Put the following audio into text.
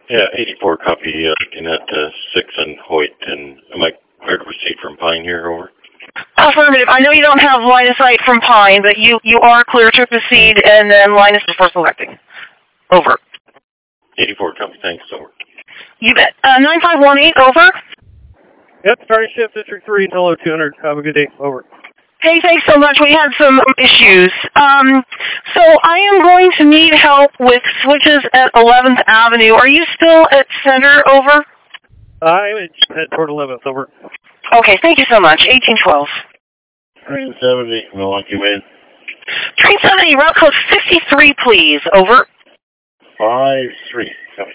Yeah, 84 copy, looking at 6 and Hoyt, and am I cleared to proceed from Pine here, over? Affirmative. I know you don't have line of sight from Pine, but you are clear to proceed, and then line of sight before selecting. Over. 84 copy, thanks, over. You bet. 9518, over. Yep, starting shift District 3 until 0200. Have a good day, over. Hey, thanks so much. We had some issues. So I am going to need help with switches at 11th Avenue. Are you still at Center, over? I'm at toward 11th, over. Okay, thank you so much. 1812. Train 70, Milwaukee Win. Train 70, route code 53, please. Over. 53, copy.